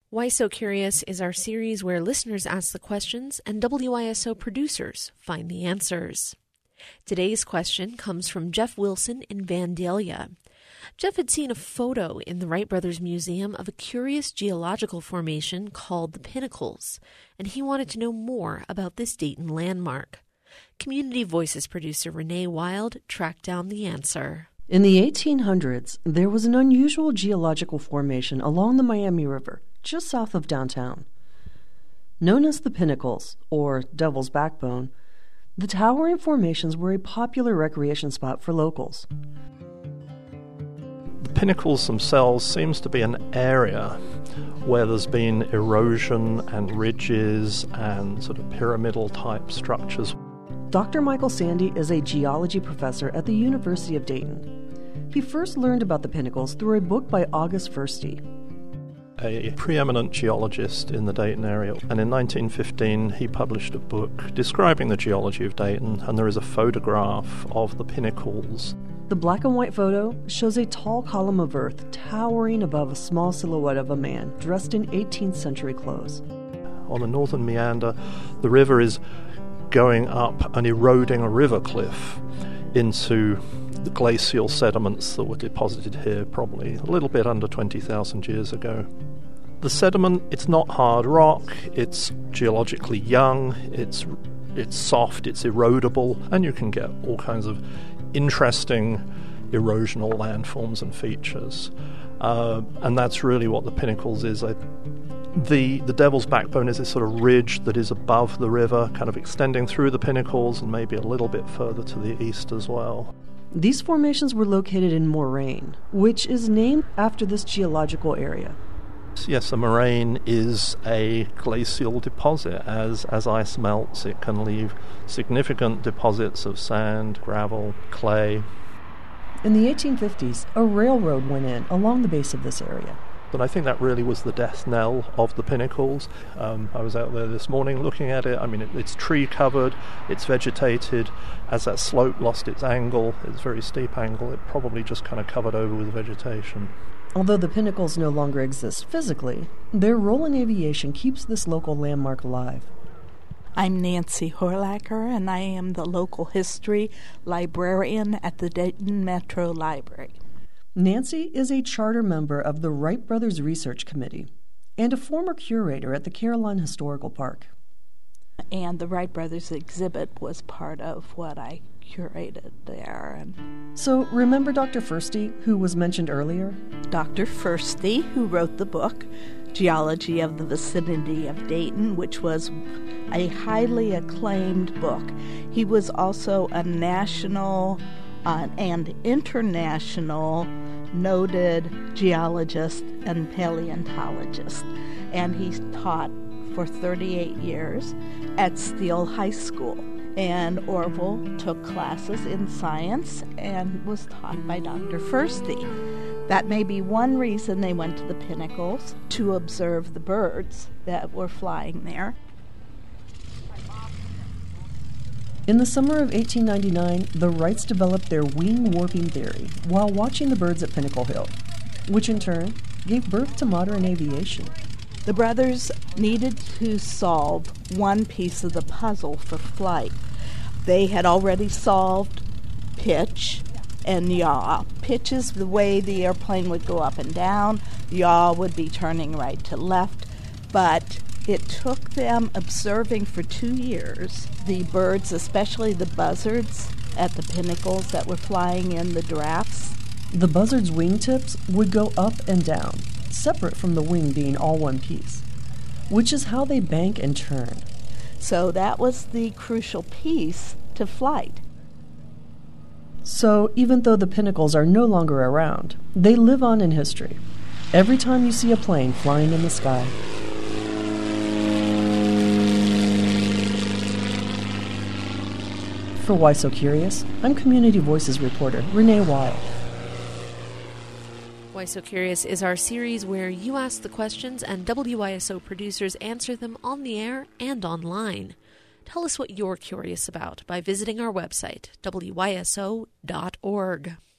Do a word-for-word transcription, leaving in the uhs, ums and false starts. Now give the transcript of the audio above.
Why So Curious is our series where listeners ask the questions and W I S O producers find the answers. Today's question comes from Jeff Wilson in Vandalia. Jeff had seen a photo in the Wright Brothers Museum of a curious geological formation called the Pinnacles, and he wanted to know more about this Dayton landmark. Community Voices producer Renee Wild tracked down the answer. In the eighteen hundreds, there was an unusual geological formation along the Miami River, just south of downtown. Known as the Pinnacles, or Devil's Backbone, the towering formations were a popular recreation spot for locals. The Pinnacles themselves seems to be an area where there's been erosion and ridges and sort of pyramidal-type structures. Doctor Michael Sandy is a geology professor at the University of Dayton. He first learned about the Pinnacles through a book by August Firsty, a preeminent geologist in the Dayton area. And in nineteen fifteen, he published a book describing the geology of Dayton, and there is a photograph of the Pinnacles. The black and white photo shows a tall column of earth towering above a small silhouette of a man dressed in eighteenth century clothes. On the northern meander, the river is going up and eroding a river cliff into the glacial sediments that were deposited here probably a little bit under twenty thousand years ago. The sediment, it's not hard rock, it's geologically young, it's it's soft, it's erodible, and you can get all kinds of interesting erosional landforms and features. Uh, and that's really what the Pinnacles is. I, the, the Devil's Backbone is this sort of ridge that is above the river, kind of extending through the Pinnacles and maybe a little bit further to the east as well. These formations were located in moraine, which is named after this geological area. Yes, a moraine is a glacial deposit. As, as ice melts, it can leave significant deposits of sand, gravel, clay. In the eighteen fifties, a railroad went in along the base of this area. But I think that really was the death knell of the Pinnacles. Um, I was out there this morning looking at it. I mean, it, it's tree-covered, it's vegetated. As that slope lost its angle, its very steep angle, it probably just kind of covered over with vegetation. Although the Pinnacles no longer exist physically, their role in aviation keeps this local landmark alive. I'm Nancy Horlacher, and I am the local history librarian at the Dayton Metro Library. Nancy is a charter member of the Wright Brothers Research Committee and a former curator at the Caroline Historical Park. And the Wright Brothers exhibit was part of what I curated there. And so remember Doctor Firsty, who was mentioned earlier? Doctor Firsty, who wrote the book, Geology of the Vicinity of Dayton, which was a highly acclaimed book. He was also a national uh, and international noted geologist and paleontologist. And he taught for thirty-eight years at Steele High School. And Orville took classes in science and was taught by Doctor Firsty. That may be one reason they went to the Pinnacles, to observe the birds that were flying there. In the summer of eighteen ninety-nine, the Wrights developed their wing warping theory while watching the birds at Pinnacle Hill, which in turn gave birth to modern aviation. The brothers needed to solve one piece of the puzzle for flight. They had already solved pitch and yaw. Pitch is the way the airplane would go up and down. Yaw would be turning right to left. But it took them observing for two years the birds, especially the buzzards at the Pinnacles that were flying in the drafts. The buzzards' wingtips would go up and down, separate from the wing being all one piece, which is how they bank and turn. So that was the crucial piece to flight. So even though the Pinnacles are no longer around, they live on in history. Every time you see a plane flying in the sky. For Why So Curious, I'm Community Voices reporter Renee Wild. Why So Curious is our series where you ask the questions and W I S O producers answer them on the air and online. Tell us what you're curious about by visiting our website, W Y S O dot org.